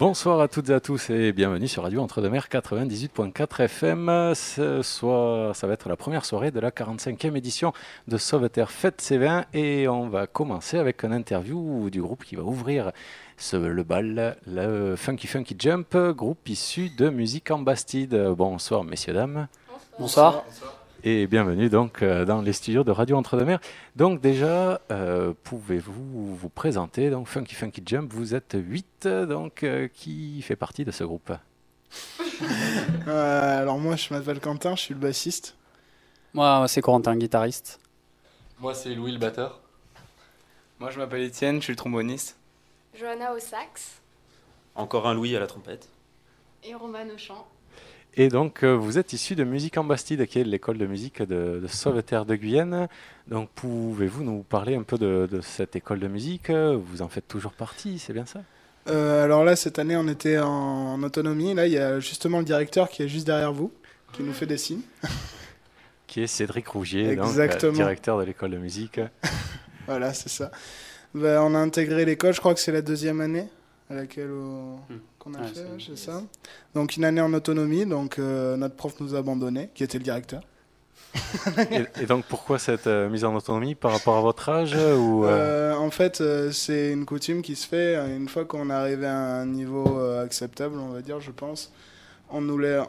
Bonsoir à toutes et à tous et bienvenue sur Radio Entre-deux-Mers 98.4 FM. Ça va être la première soirée de la 45e édition de Sauveterre Fête C20 et on va commencer avec une interview du groupe qui va ouvrir le bal, le Funky Funky Jump, groupe issu de Musique en Bastide. Bonsoir messieurs, dames. Bonsoir. Et bienvenue donc dans les studios de Radio Entre-deux-Mers. Donc déjà, pouvez-vous vous présenter? Donc Funky Funky Jump, vous êtes 8, donc qui fait partie de ce groupe? Alors moi je m'appelle Quentin, je suis le bassiste. Moi, c'est Corentin, guitariste. Moi, c'est Louis, le batteur. Moi, je m'appelle Étienne, je suis le tromboniste. Johanna au sax. Encore un Louis à la trompette. Et Roman au chant. Et donc vous êtes issu de Musique en Bastide, qui est l'école de musique de Sauveterre de Guyenne. Donc pouvez-vous nous parler un peu de cette école de musique? Vous en faites toujours partie, c'est bien ça? Alors là cette année on était en autonomie. Là il y a justement le directeur qui est juste derrière vous, qui nous fait des signes. Qui est Cédric Rougier, donc, directeur de l'école de musique. Voilà, c'est ça. On a intégré l'école, je crois que c'est la 2e année à laquelle qu'on a fait, c'est ça. Donc une année en autonomie, donc notre prof nous a abandonnés, qui était le directeur. et donc pourquoi cette mise en autonomie par rapport à votre âge ou, En fait, c'est une coutume qui se fait une fois qu'on est arrivé à un niveau acceptable, on va dire, je pense. On nous laisse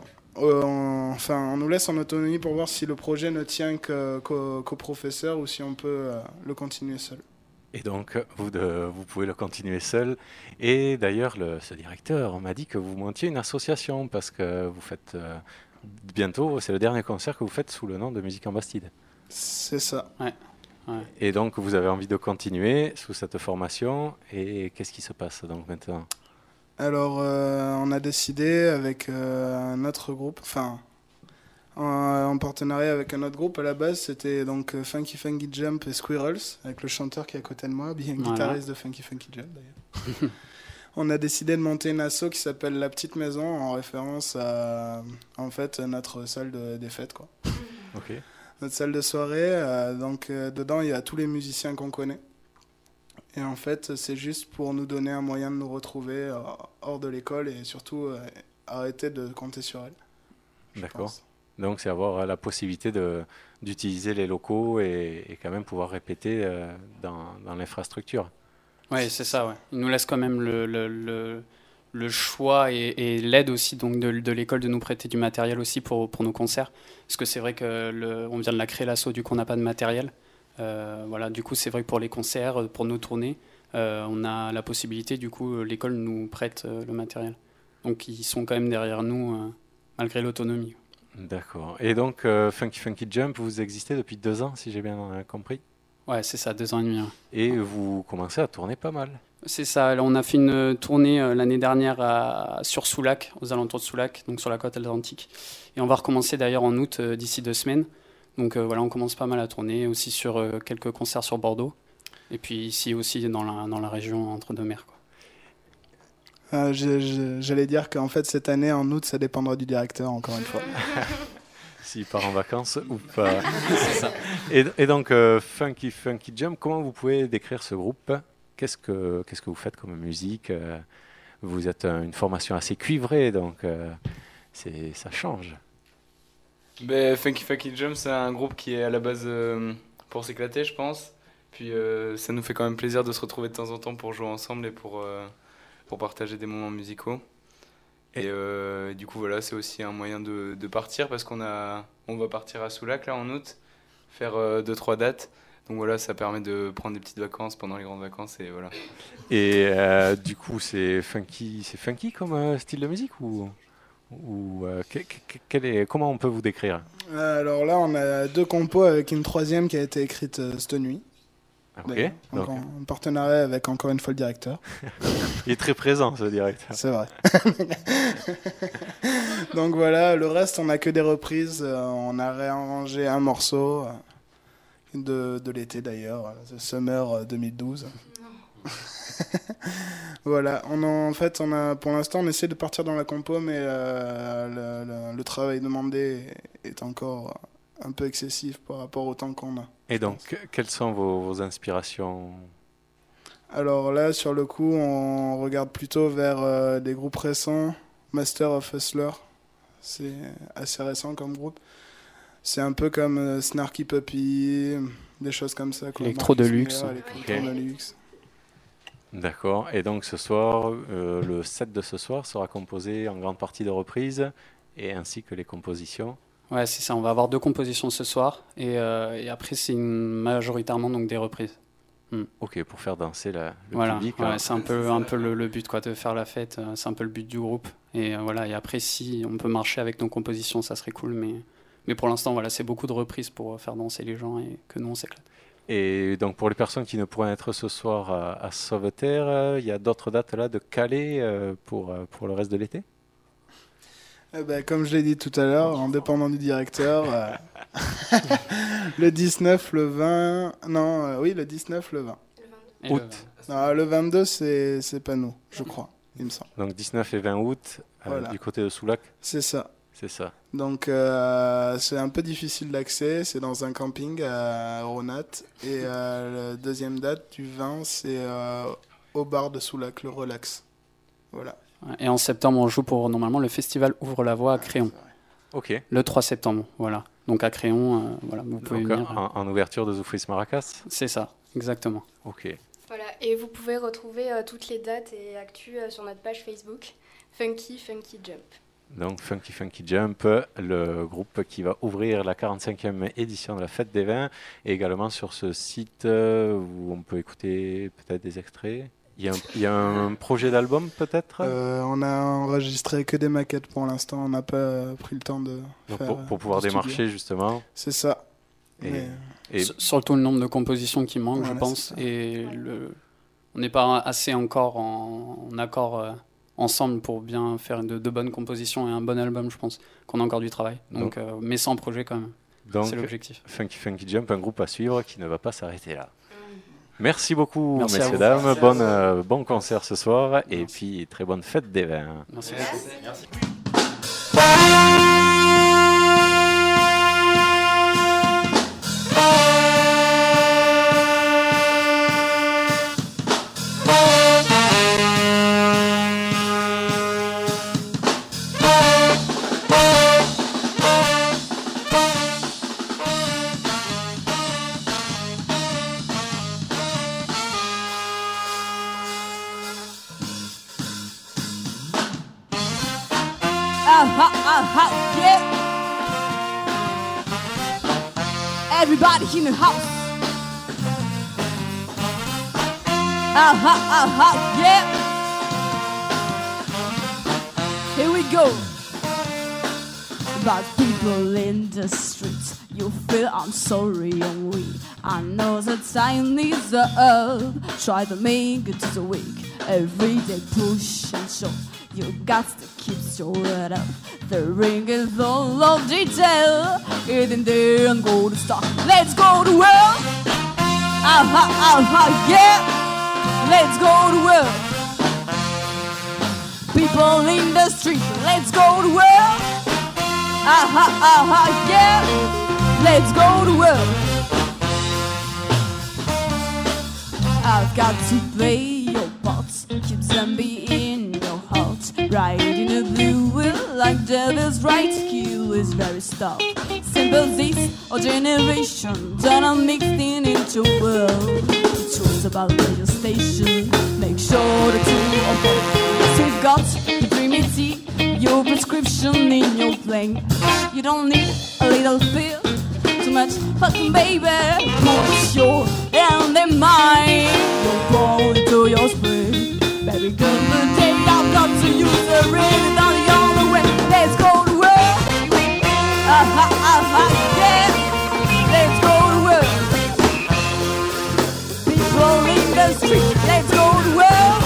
en autonomie pour voir si le projet ne tient qu'au professeur ou si on peut le continuer seul. Et donc, vous pouvez le continuer seul. Et d'ailleurs, ce directeur m'a dit que vous montiez une association parce que vous faites bientôt, c'est le dernier concert que vous faites sous le nom de Musique en Bastide. C'est ça. Ouais. Et donc, vous avez envie de continuer sous cette formation. Et qu'est-ce qui se passe donc maintenant? Alors, on a décidé avec un autre groupe, en partenariat avec un autre groupe. À la base, c'était donc Funky Funky Jump et Squirrels, avec le chanteur qui est à côté de moi, bien guitariste de Funky Funky Jump d'ailleurs. On a décidé de monter une asso qui s'appelle La Petite Maison, en référence à notre salle des fêtes, quoi. Okay. Notre salle de soirée. Dedans, il y a tous les musiciens qu'on connaît. Et en fait, c'est juste pour nous donner un moyen de nous retrouver hors de l'école et surtout arrêter de compter sur elle. D'accord. Donc, c'est avoir la possibilité d'utiliser les locaux et quand même pouvoir répéter dans l'infrastructure. Oui, c'est ça. Ouais. Ils nous laissent quand même le choix et l'aide aussi donc de l'école de nous prêter du matériel aussi pour nos concerts. Parce que c'est vrai qu'on vient de la créer l'asso, du coup on n'a pas de matériel. Voilà, du coup c'est vrai que pour les concerts, pour nos tournées, on a la possibilité, du coup l'école nous prête le matériel. Donc ils sont quand même derrière nous malgré l'autonomie. D'accord. Et donc, Funky Funky Jump, vous existez depuis 2 ans, si j'ai bien compris? Ouais, c'est ça, 2 ans et demi. Ouais. Et vous commencez à tourner pas mal. C'est ça. Alors, on a fait une tournée l'année dernière sur Soulac, aux alentours de Soulac, donc sur la côte atlantique. Et on va recommencer d'ailleurs en août, d'ici 2 semaines. Donc voilà, on commence pas mal à tourner, aussi sur quelques concerts sur Bordeaux. Et puis ici aussi dans la région Entre-deux-Mers, quoi. J'allais dire qu'en fait, cette année, en août, ça dépendra du directeur, encore une fois. S'il part en vacances ou pas. C'est ça. Et donc, Funky Funky Jump, comment vous pouvez décrire ce groupe? Qu'est-ce que vous faites comme musique? Vous êtes une formation assez cuivrée, donc ça change. Funky Funky Jump, c'est un groupe qui est à la base pour s'éclater, je pense. Puis ça nous fait quand même plaisir de se retrouver de temps en temps pour jouer ensemble et pour partager des moments musicaux. Et du coup, voilà, c'est aussi un moyen de partir parce on va partir à Soulac là en août, faire 2-3 dates. Donc voilà, ça permet de prendre des petites vacances pendant les grandes vacances et voilà. Et du coup, c'est funky comme style de musique ou comment on peut vous décrire? Alors là, on a 2 compos avec une 3e qui a été écrite cette nuit. Okay. Donc en partenariat avec encore une fois le directeur. Il est très présent, ce directeur. C'est vrai. Donc voilà, le reste, on n'a que des reprises. On a réarrangé un morceau de l'été d'ailleurs, The Summer 2012. Voilà, pour l'instant, on essaie de partir dans la compo, mais le travail demandé est encore un peu excessif par rapport au temps qu'on a. Et donc, quelles sont vos inspirations? Alors là, sur le coup, on regarde plutôt vers des groupes récents. Master of Hustler, c'est assez récent comme groupe. C'est un peu comme Snarky Puppy, des choses comme ça. Electro Deluxe. Electro Deluxe. D'accord. Et donc ce soir, le set de ce soir sera composé en grande partie de reprises et ainsi que les compositions. Ouais, c'est ça. On va avoir 2 compositions ce soir et après c'est majoritairement donc des reprises. Ok, pour faire danser le public. Ouais, c'est un peu le but, quoi, de faire la fête. C'est un peu le but du groupe. Et voilà. Et après, si on peut marcher avec nos compositions, ça serait cool. Mais pour l'instant, voilà, c'est beaucoup de reprises pour faire danser les gens et que nous on s'éclate. Et donc pour les personnes qui ne pourraient être ce soir à Sauveterre, il y a d'autres dates là de Calais pour le reste de l'été? Comme je l'ai dit tout à l'heure, en dépendant du directeur, le 19, le 20... Non, oui, le 19, le 20. Août. Non, le 22, c'est pas nous, je crois, il me semble. Donc 19 et 20 août, Voilà. du côté de Soulac. C'est ça. C'est ça. Donc c'est un peu difficile d'accès, c'est dans un camping à Ronat. Et la deuxième date du 20, c'est au bar de Soulac, le Relax. Voilà. Et en septembre, on joue pour normalement le festival Ouvre la Voie à Créon. Ok. Le 3 septembre, voilà. Donc à Créon, voilà, vous pouvez Donc, venir. en ouverture de Zoufris Maracas. C'est ça, exactement. Ok. Voilà, et vous pouvez retrouver toutes les dates et actus sur notre page Facebook, Funky Jump. Donc Funky Jump, le groupe qui va ouvrir la 45e édition de la Fête des Vins, et également sur ce site où on peut écouter peut-être des extraits. Il y a un projet d'album peut-être On a enregistré que des maquettes pour l'instant, on n'a pas pris le temps de donc faire pour pouvoir du studio. démarcher justement. C'est ça. Et Surtout le nombre de compositions qui manquent, Voilà, je pense. c'est ça. Et on n'est pas assez encore en accord ensemble pour bien faire de bonnes compositions et un bon album, je pense. Qu'on a encore du travail. Donc, mais sans projet quand même. donc C'est l'objectif. Funky Jump, un groupe à suivre qui ne va pas s'arrêter là. Merci beaucoup, Merci à messieurs, vous. dames. Bon concert ce soir et puis très bonne fête des vins. Merci. Merci. Yeah. Everybody in the house. Yeah. Here we go. About people in the streets, you feel I'm sorry and weak. I know that time needs the help. Try to make it to the week. Every day push and show. You got to keep your head up. The ring is full of detail. Get in there and go to start. Let's go to work. Yeah. Let's go to work. People in the street, let's go to work. Yeah. Let's go to work. I've got to play your parts. Keep zombie in your heart. Riding a blue wheel like devil's right. Skill is very stout. Simple this or generation. Done and mixed into world. The truth about radio station. Make sure that you are both. You've got your dreamy tea. Your prescription in your plane. You don't need a little feel. Too much fucking baby. Put your hand in mine. You're born into your spring. Baby, good the day I've got to use the ring. Down the other way. Let's go to work. Yeah. Let's go to work. People in the street. Let's go to work.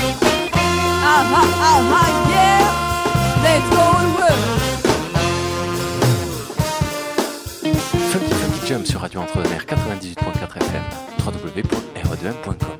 Yeah. Let's go to work. Funky Jump sur Radio Entre-deux-Mers 98.4 FM, www.re2m.com.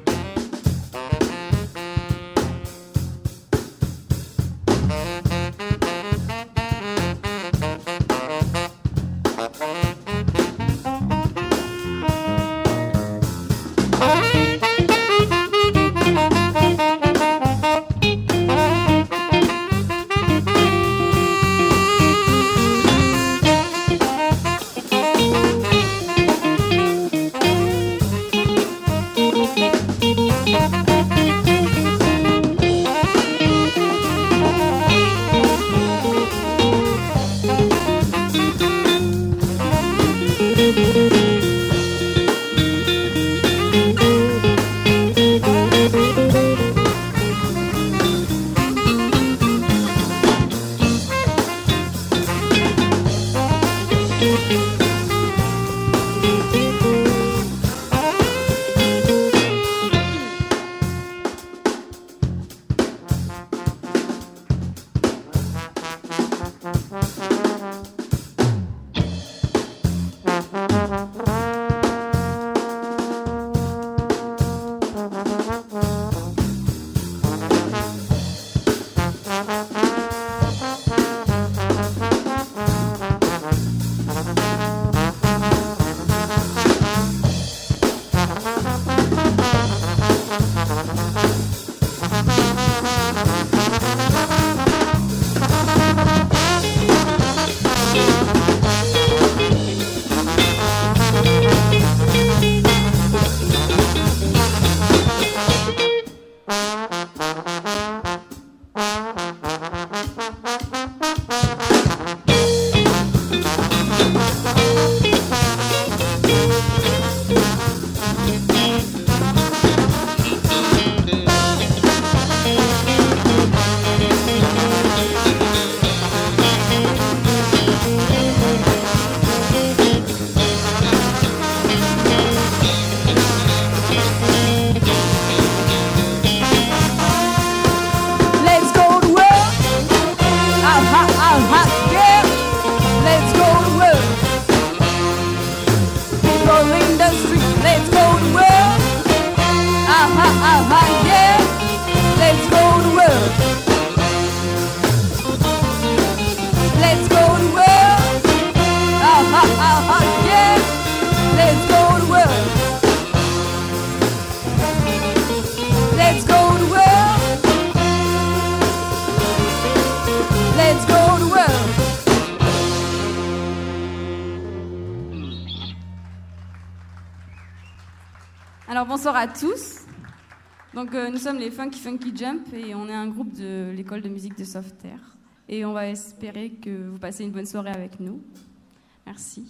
Alors bonsoir à tous. Donc nous sommes les Funky Jump et on est un groupe de l'école de musique de Sauveterre. Et on va espérer que vous passez une bonne soirée avec nous. Merci.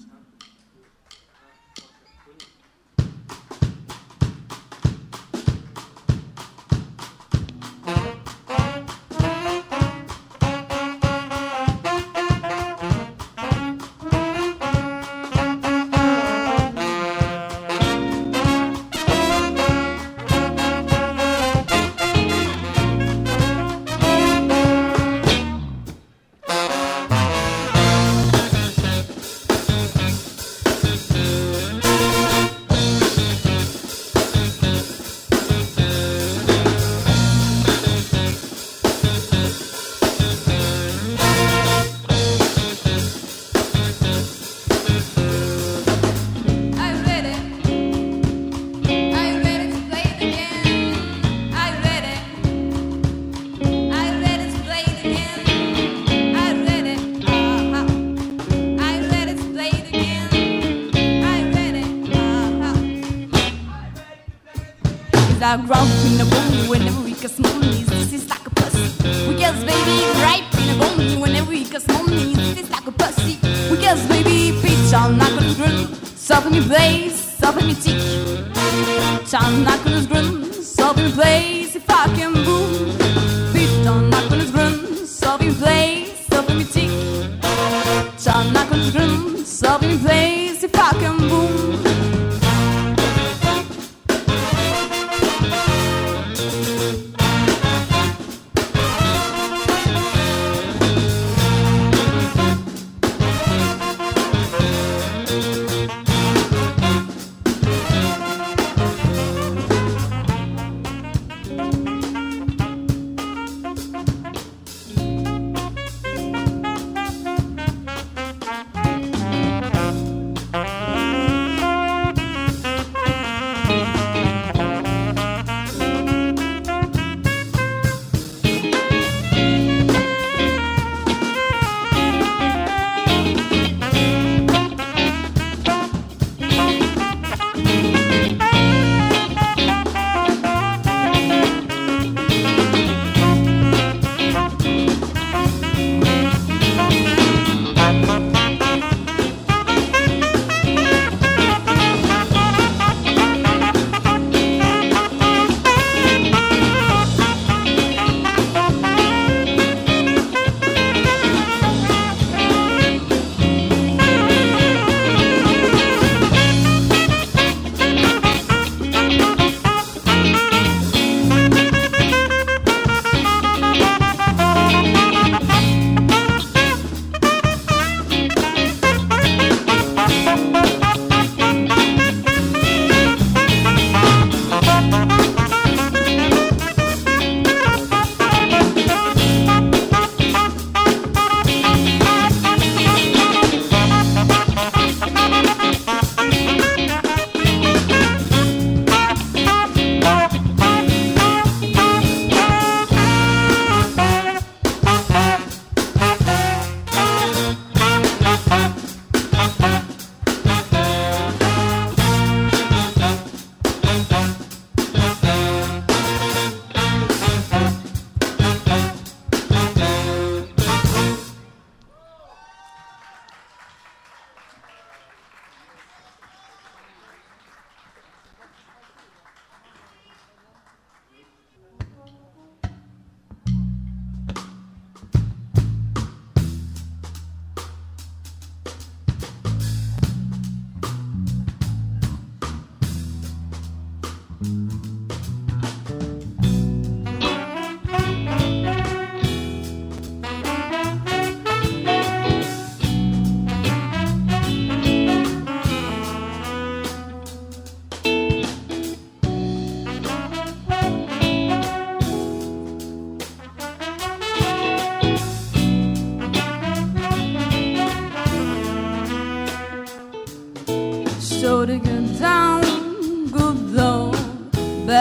I grow in a bone whenever we cause money. This is like a pussy. We guess baby ripe in a bone whenever we cause money. This is like a pussy. We guess baby pitch on knock on the grill. Stop me place, stop me tick. Chon knock on the grill, stop me place if I can boom. Pitch on knock on the grill, stop me place, stop me tick. Chon knock on the grill, stop me place if I can boom.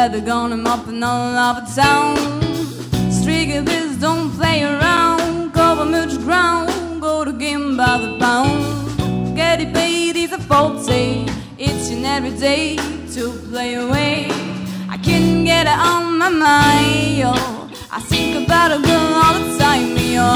bet they're gonna mop and all over town. Streaky biz don't play around, cover much ground, go to game by the pound. Get it paid is a faulty, it's in every day to play away. I can't get it on my mind, yo. I think about a girl all the time, yo.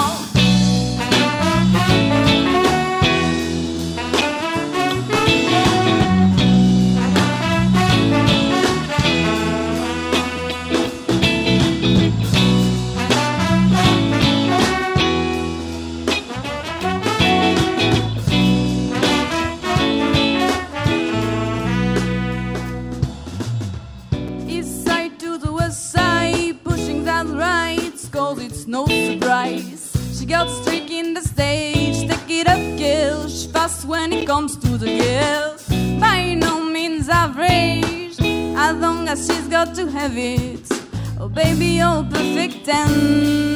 It's no surprise. She got a streak in the stage. Take it up, girl. She's fast when it comes to the girls. By no means average, as long as she's got to have it. Oh baby, you're perfect and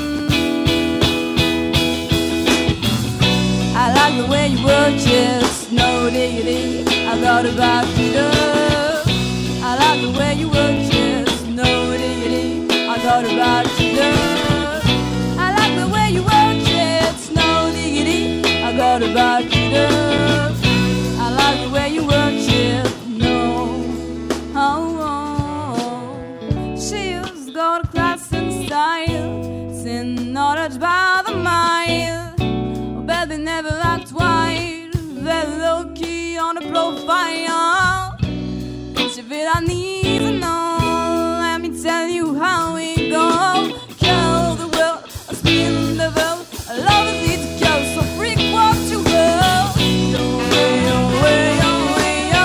I like the way you work, just no diggity. I got about you up. I like the way you work, just no diggity. I thought about you, girl. I like the way you work, it's no diggity. I got about you, girl. I like the way you work, it's no. She's got a class and style, it's in knowledge by the mile. Oh, bet they never act wide, very low key on the profile. Cause if it I need to know, let me tell you how we go. Kill the world, spin the world. Love is it to go, so freak what you will. Your way, your way, your way, yo.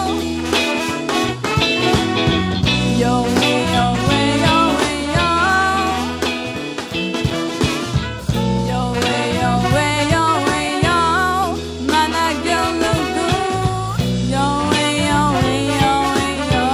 Your way, your way, your way, yo. Your way, your way, your way, yo. Man, that girl look good. Your way, your way, your way, yo.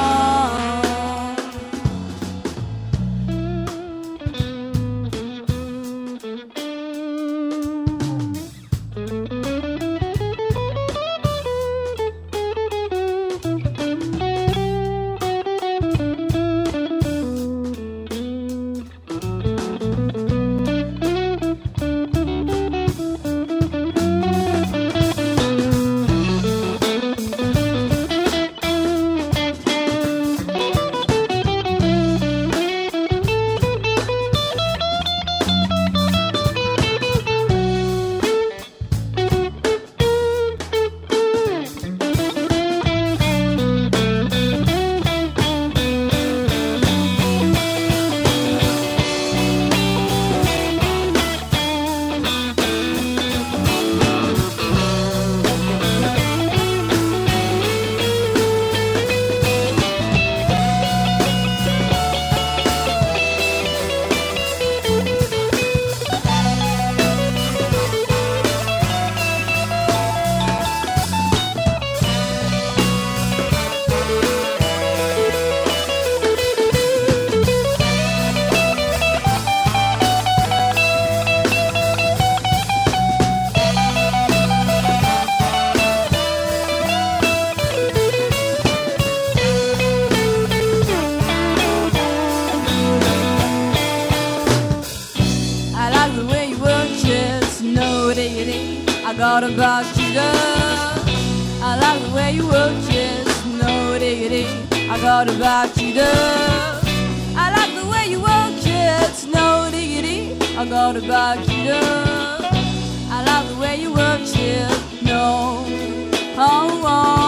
Got about you, girl. I like the way you work, just no diggity. I got about you, girl. I like the way you work, just no diggity. I got about you, girl. I like the way you work, just no. Oh,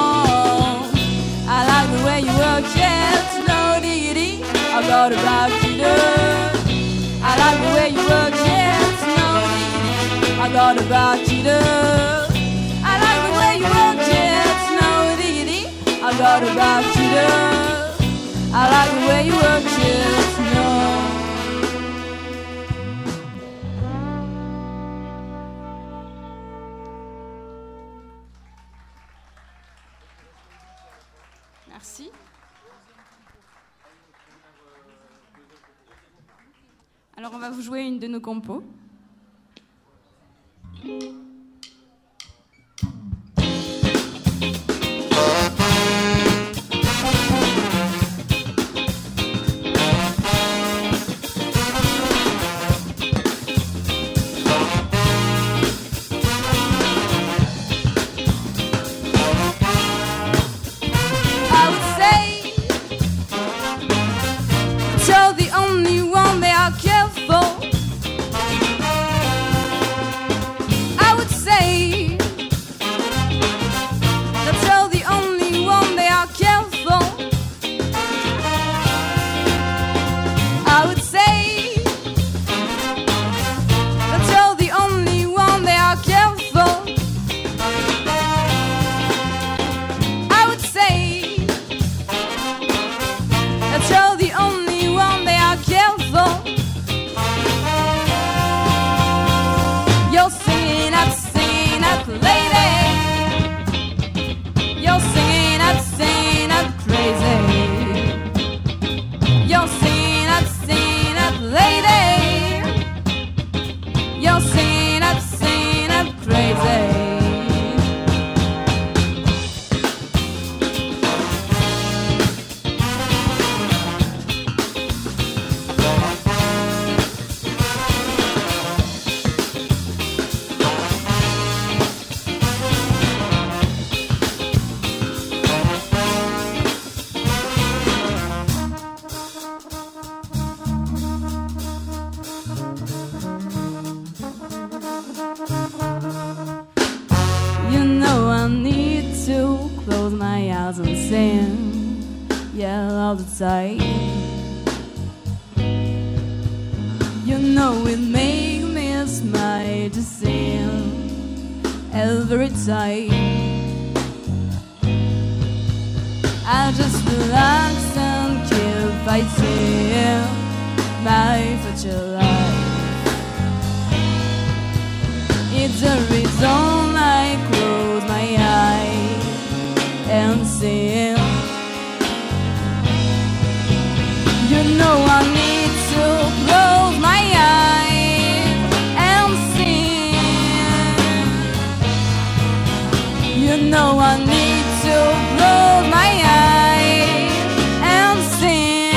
oh. I like the way you work, just no diggity. I got about you, girl. I like the way you work, just no diggity. I got about you, girl. I like the way you work, just no diggity. I got about you, girl. I like the way you work, just no. Merci. Alors on va vous jouer une de nos compos. same, yeah, all the time. You know it makes me smile to sing every time. I just relax and keep fighting my future life. It's the reason I close my eyes and sing. You know I need to close my eyes and sing. You know I need to close my eyes and sing.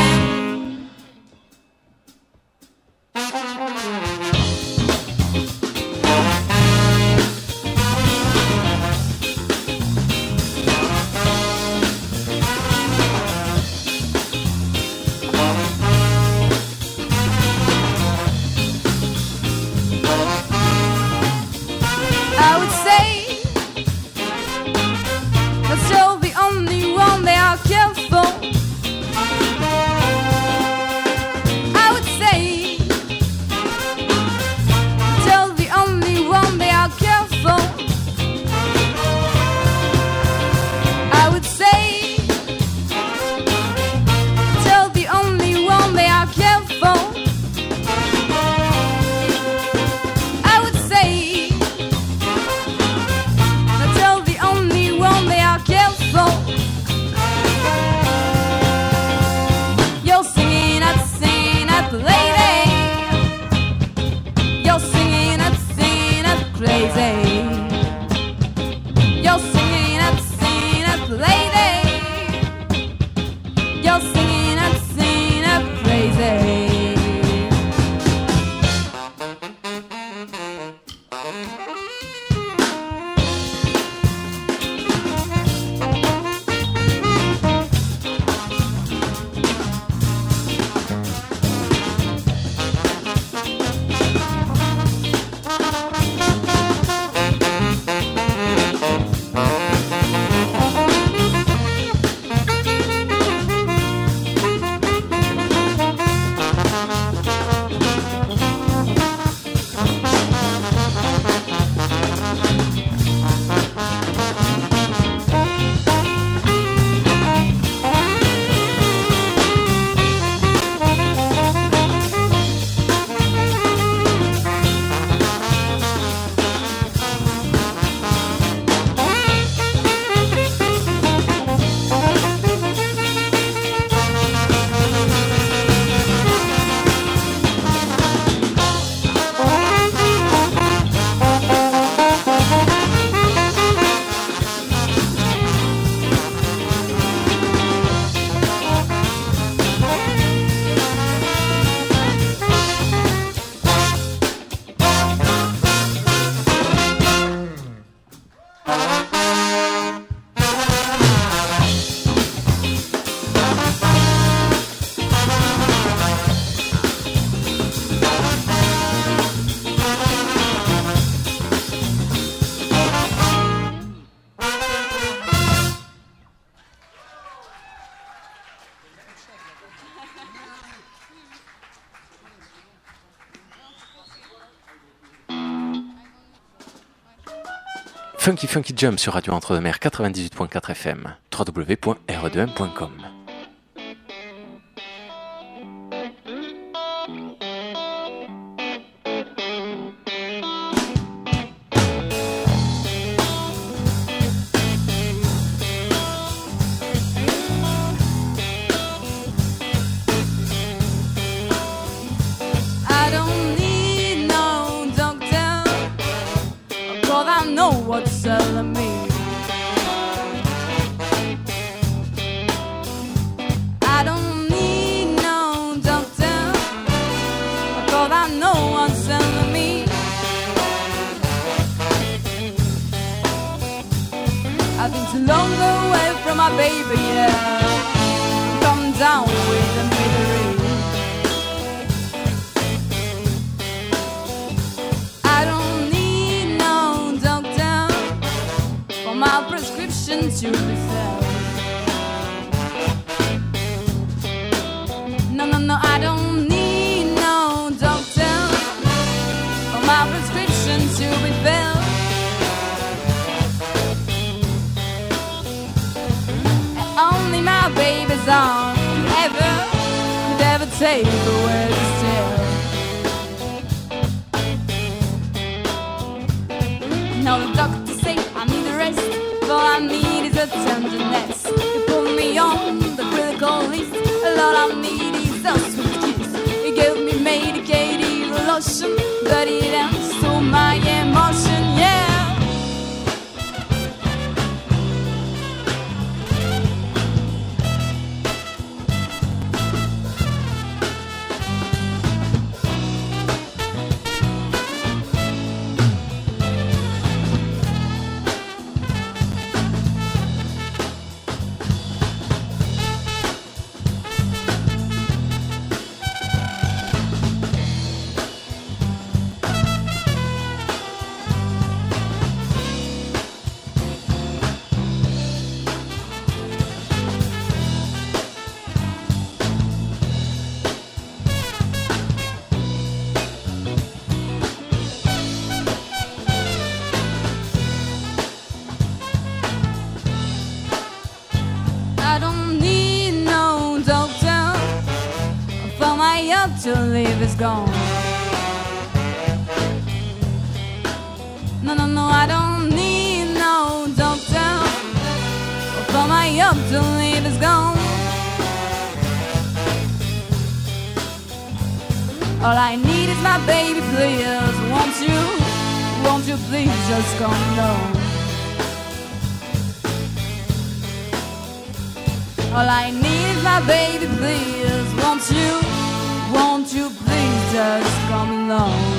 I would say that you're the only one they are careful. I would say that you're the only one they are careful. I would say that you're the only one they are careful. I would say that you're the only one they are careful. You're singing at lady. You're singing at crazy. You're singing at lady. You're singing at crazy. Funky Funky Jump sur Radio Entre-deux-Mers 98.4 FM, www.re2m.com. I don't need no doctor, 'cause I know what's telling me. I don't need no doctor, 'cause I know what's telling me. I've been too long away from my baby, yeah. Come down with the misery. I don't need no doctor for my prescription to be filled. no, I don't need no doctor for my prescription to be filled. And only my baby's arms could ever take away the still. Now the doctor say I need a rest, but all I need is a tenderness. You put me on the critical list, all I need is a sweet kiss. You gave me medicated lotion, but it ends to my emotion, yeah. To leave is gone. No, no, no, I don't need no doctor for my up to leave is gone. All I need is my baby, please. Won't you please just come down? All I need is my baby, please. Won't you please just come along?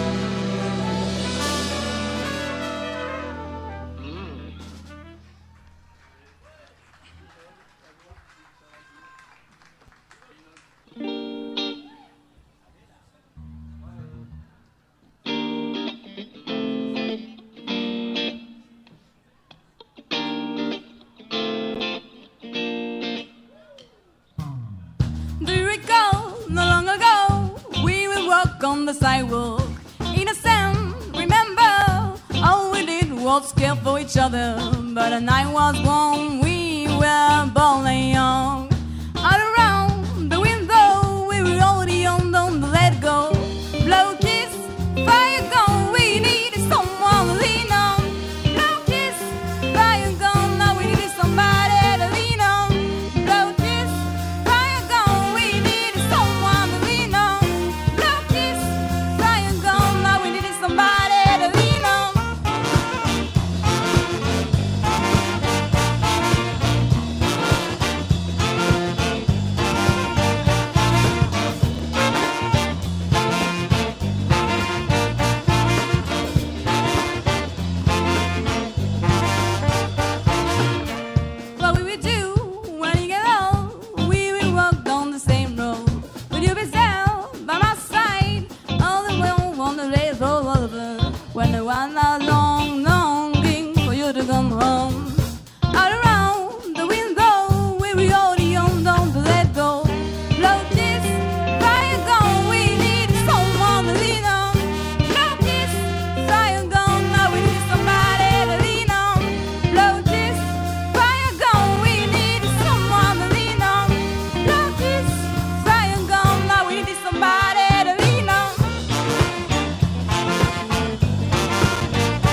On the sidewalk, innocent, remember, all we did was care for each other. But the night was warm, we were bold and young. All around the window, we were already on the let go. Blow kiss, fire gone, we needed someone to lean on. Blow kiss, fire gone, now we needed somebody to lean on. Blow kiss, fire gone, we needed someone to lean on. Blow kiss, fire gone, now we needed somebody to lean on. What we would do when you get old, we will walk down the same road. Would you be down by my side? All the way on the rails all over. When the one not long, longing for you to come home. All around the window, we were already on down to let go. Blow kiss, fire gone, we need someone to lean on. Blow kiss, fire gone, now we need somebody to lean on. Blow kiss, fire gone, we need someone to lean on. Blow kiss, fire gone, now we need somebody to lean on.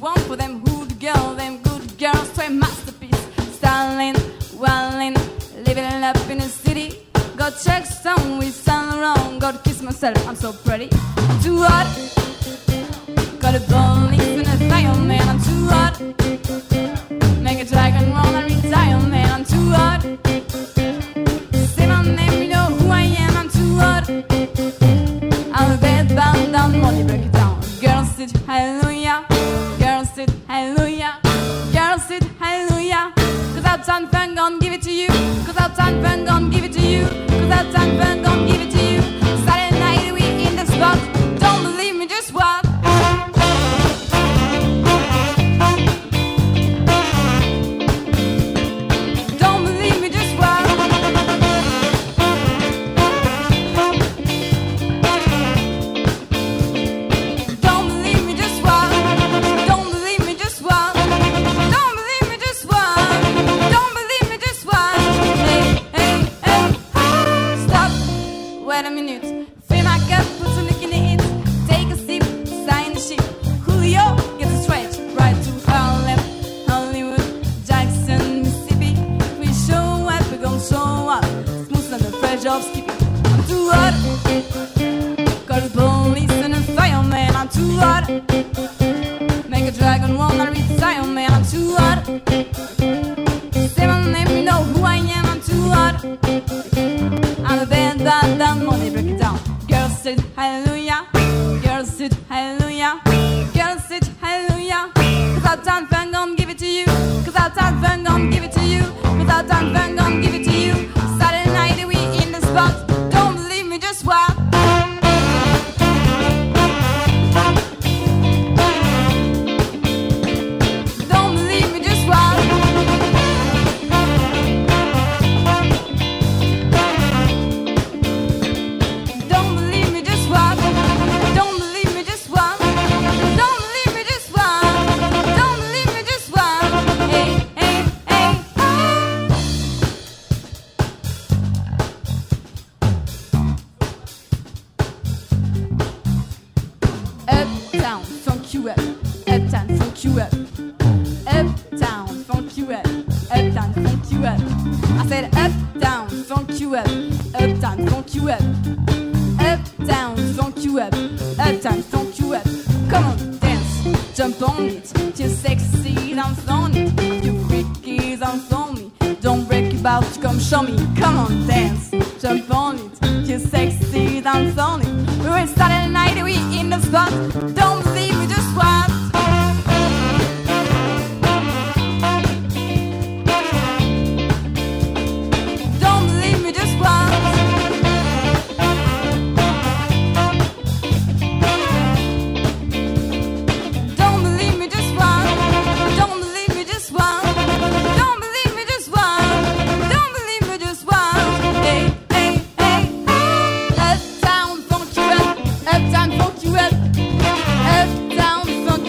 one for them good girls, them good girls to a masterpiece. Styling, wilding, living it up in the city. Got checks on with Saint Laurent. Got to kiss myself, I'm so pretty. I'm too hot. Got a police and a fireman, I'm too hot. Make a dragon run and retire, man, I'm too hot. Say my name, you know who I am, I'm too hot. I'm a bed bound down, money break it down. Girls sit hallelujah, girls sit hallelujah, girls sit hallelujah. Cause Uptown Funk gon' give it to you, cause Uptown Funk gon' give it to you, cause Uptown Funk gon' give it to you. Saturday night we in the spot, don't believe me, just walk. Don't believe me, just walk. Don't believe me, just walk. Don't believe me, just walk. Don't believe me, just walk. Don't believe me, just walk. Hey, hey, hey, stop. Wait a minute. Fill my cup, put some lick in it. Take a sip, sign the ship. Julio gets a stretch right to Harlem, Hollywood, Jackson, Mississippi. We show up, we gon' show up. Smooth and the fresh of skippy. I'm too hot. Got a police and a fireman. I'm too hot. Make a dragon wanna retire, man. I'm too hot. Say my name, you know who I am. I'm too hot. I'm a band down, money break it down. Girls sit hallelujah, girls sit hallelujah, girls sit hallelujah. Cause Uptown Funk gon' give it to you, cause Uptown Funk gon' give it to you, cause Uptown Funk gon' give it to you. Saturday night we in the spot, don't believe me, just walk. Don't believe me, just walk. Don't believe me, just walk. Don't believe me, just walk. Don't believe me, just walk. Don't believe me, just walk. Hey, hey, hey, Uptown, funk you up. Uptown, funk you up. Uptown, funk you up. Uptown, funk you up. I said uptown, funk you up. Uptown, funk you up. Uptown, funk you up. Uptown, funk you up. Come on, dance, jump on it. You're sexy, dance on it. You're freaky, dance on me. Don't break your bout, come show me. Come on, dance, jump on it. You're sexy, dance on it. We're Saturday night, we in the spot. Don't believe me, just watch. Don't believe me, just watch. Don't believe me, just watch. Don't believe me, just watch. Don't believe me, just watch. Don't believe me, just watch. Hey, hey, hey, Uptown funk you up. Uptown funk you up. Uptown funk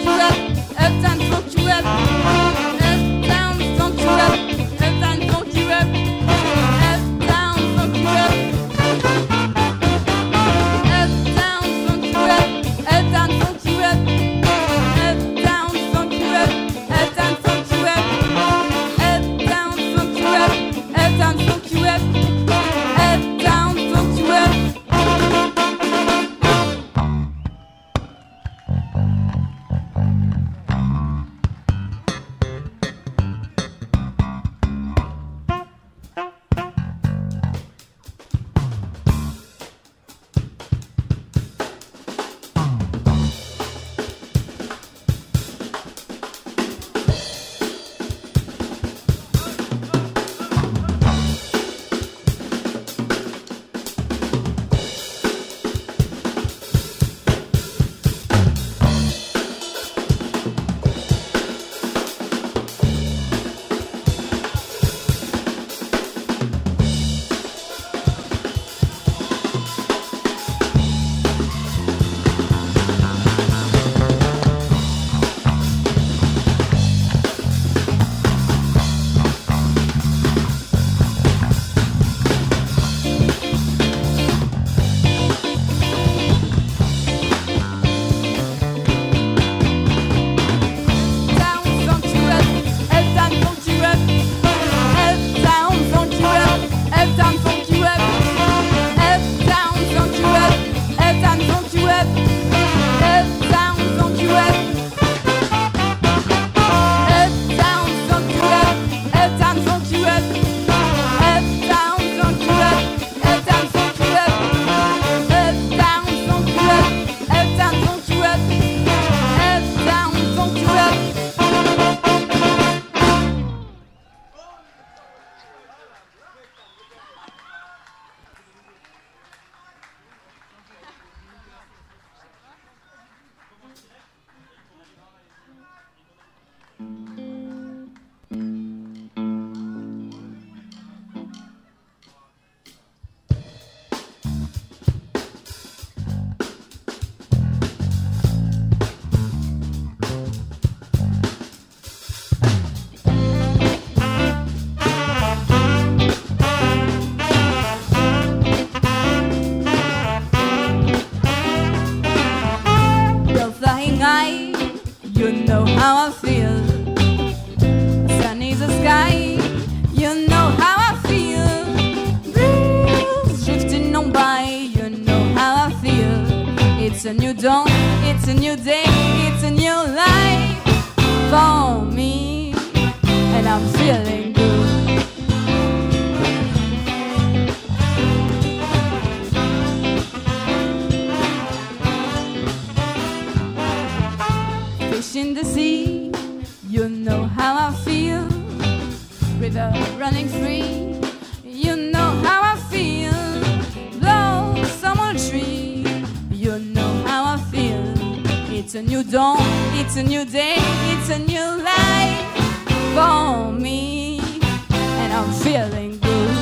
a new dawn, it's a new day, it's a new life for me, and I'm feeling good.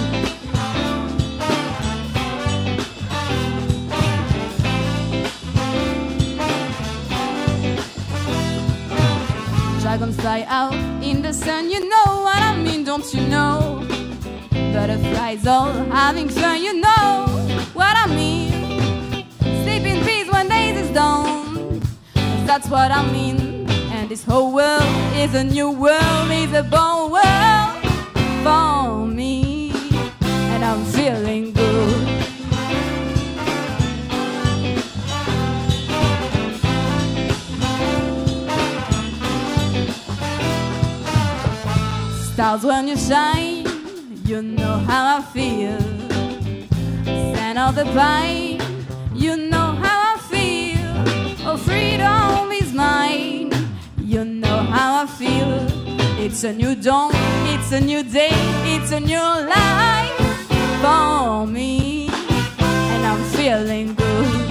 Dragons fly out in the sun, you know what I mean, don't you know? Butterflies all having fun, you know what I mean. Sleep in peace when days is done, that's what I mean. And this whole world is a new world, is a born world for me, and I'm feeling good. Stars when you shine, you know how I feel. Sand of the pine, you know how I feel. Oh, freedom is mine, you know how I feel. It's a new dawn, it's a new day, it's a new life for me, and I'm feeling good.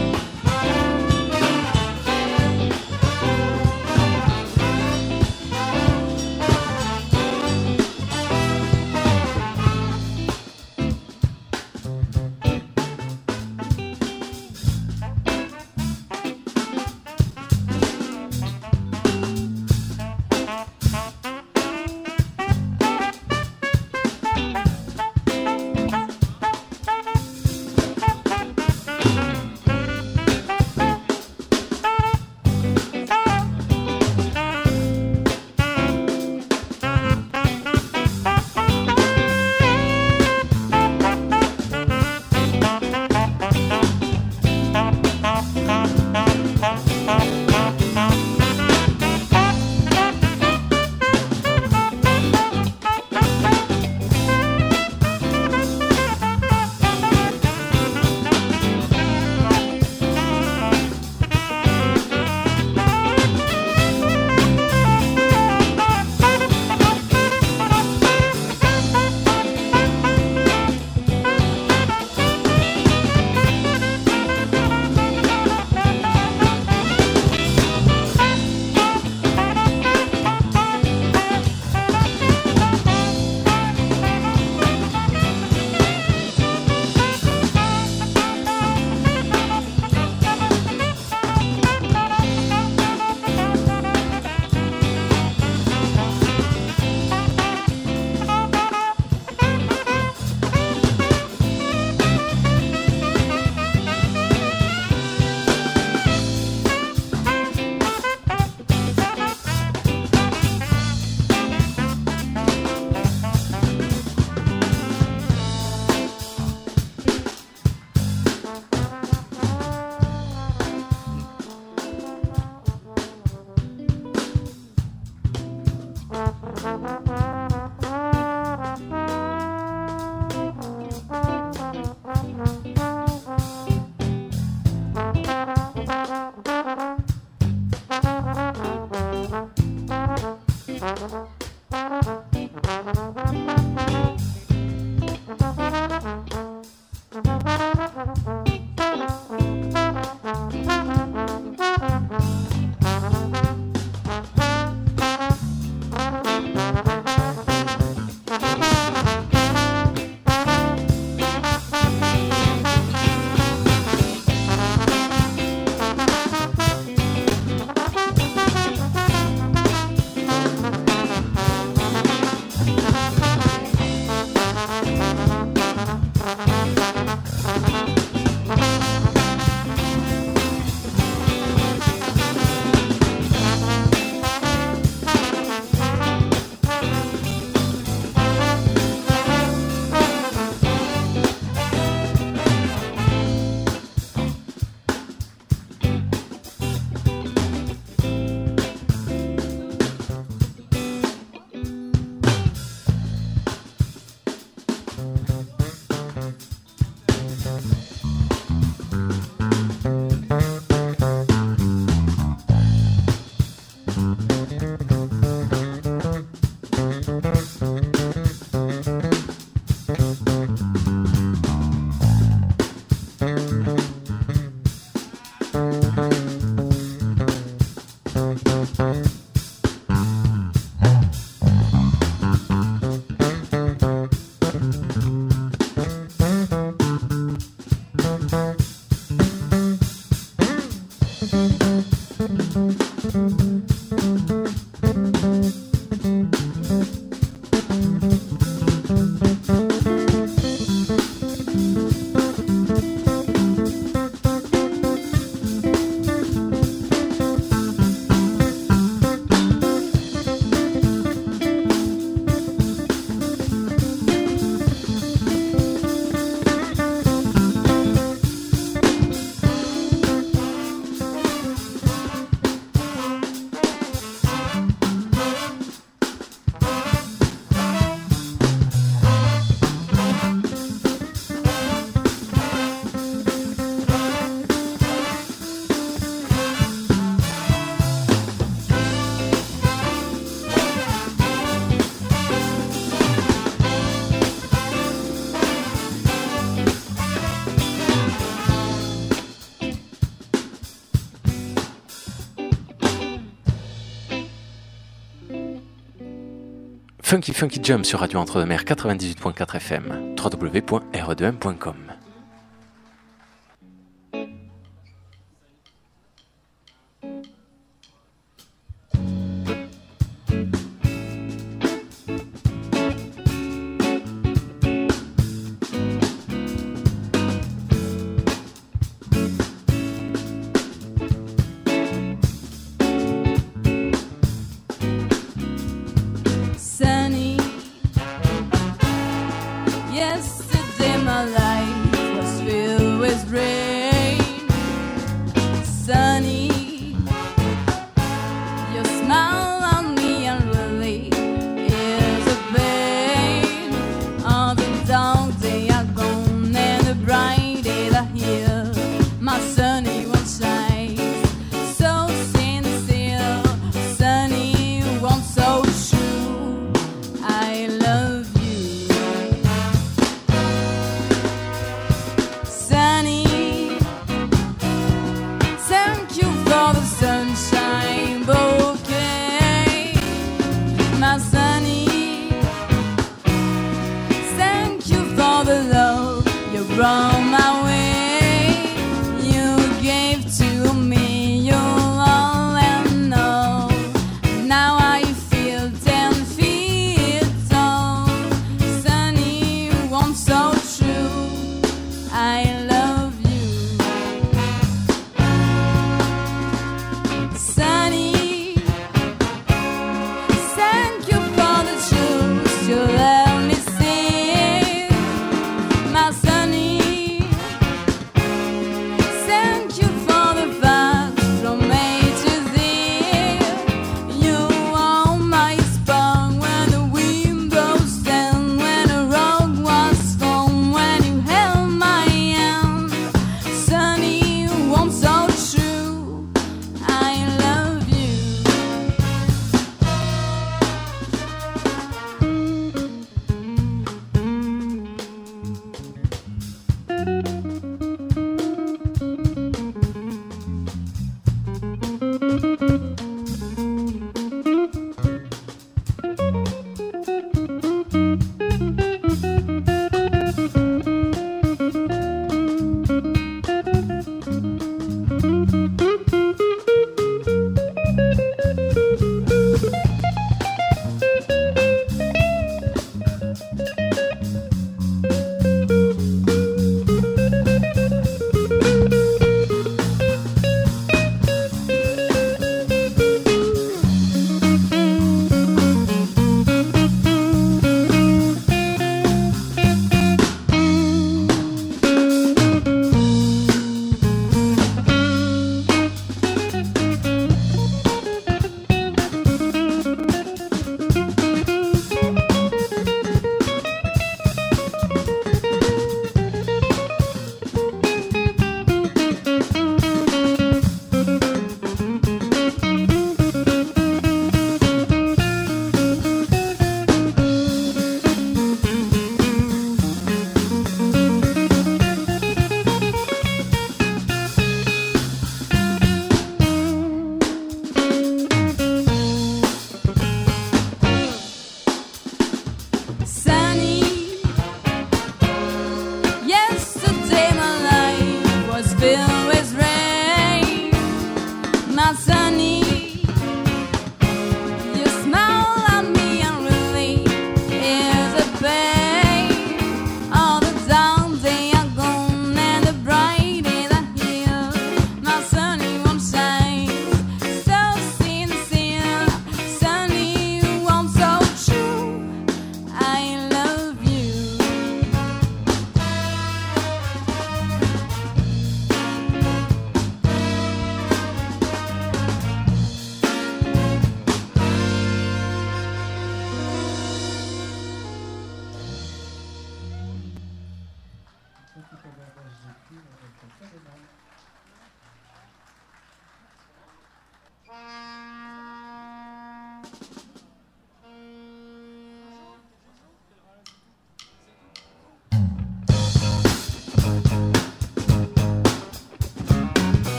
Funky Funky Jump sur Radio Entre-deux-Mers 98.4 FM, www.re2m.com.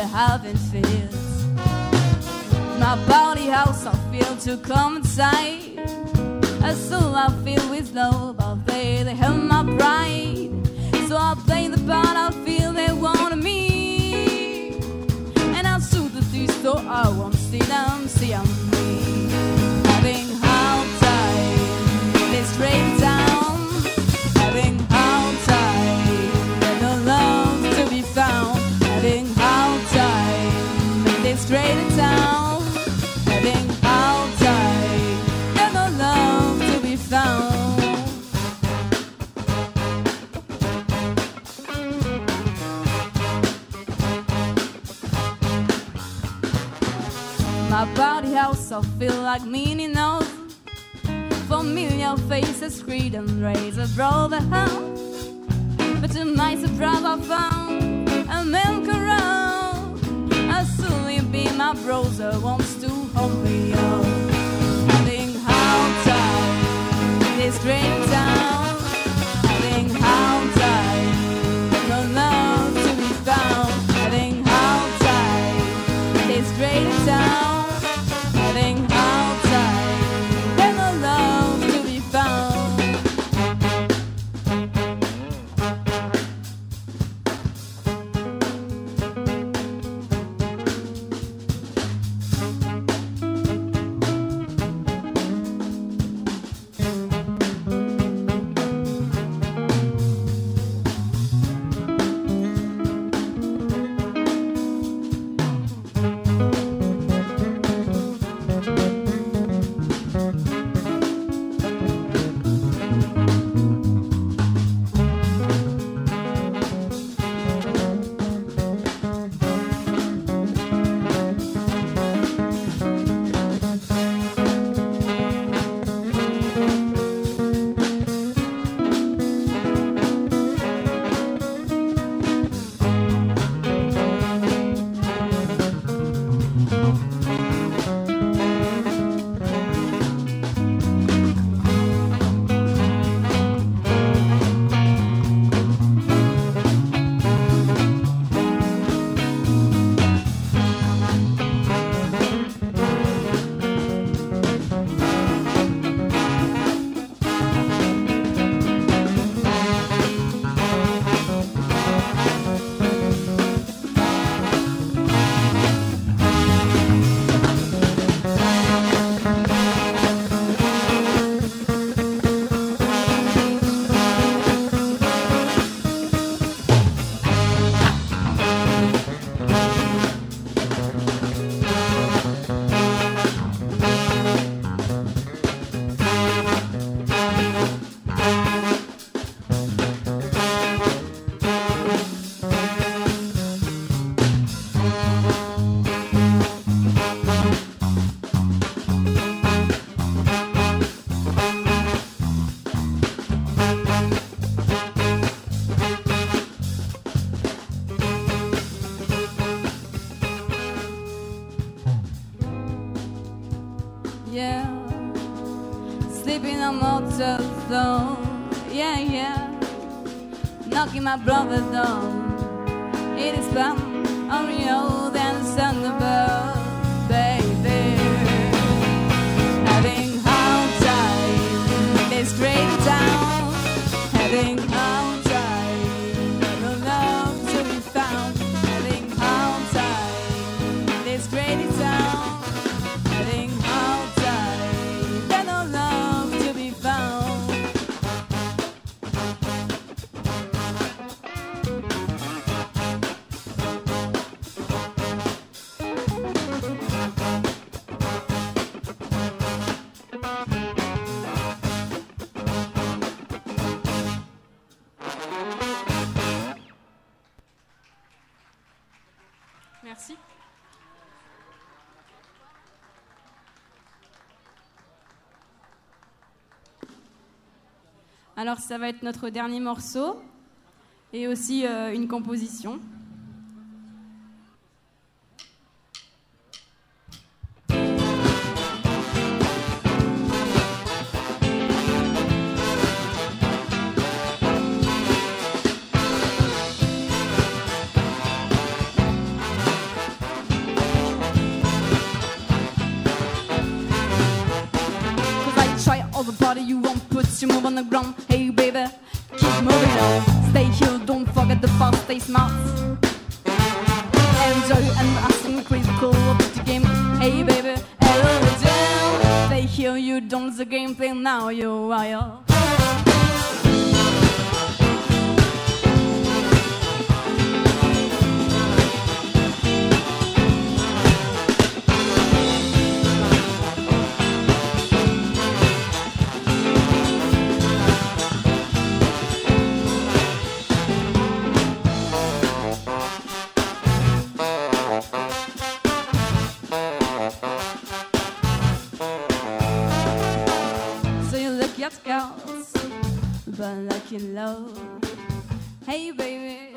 they're having fits. My party house, I feel to come inside. A soul I feel with love, I play, they have my pride. So I play the part I feel they want me. And I suit the thief so I won't see them, see I'm me. Having hard time, they straight down. Having hard time, there's no love to be found. Having hard time, they straight it down. Having hard time, there's no love to be found. My party house, I feel like meaning knows. Familiar faces, freedom rays a brotherhood. But to my surprise, I found a milk around. A silly be my brother wants to hold me up. Having hard time, they straight down. Having hard time, no love to be found. Having hard time, they straight down. Having hard time, there's no love to be found. Yeah, sleeping on motor zone. Yeah, yeah, knocking my brother down. It is fun on Rio than the sun above, baby. Having hard time, they straight down. Having hard time, no love to be found. Having hard time, they straight it down. Having hard time, there's no love to be found. Merci. Alors ça va être notre dernier morceau et aussi une composition. on the ground. Hey baby, keep moving on. Stay here, don't forget the fast, stay smart. Enjoy and asking critical of the game. Hey baby, hello down. Stay here, you don't lose the game, play now, you are. Girls, but like you love. Hey baby,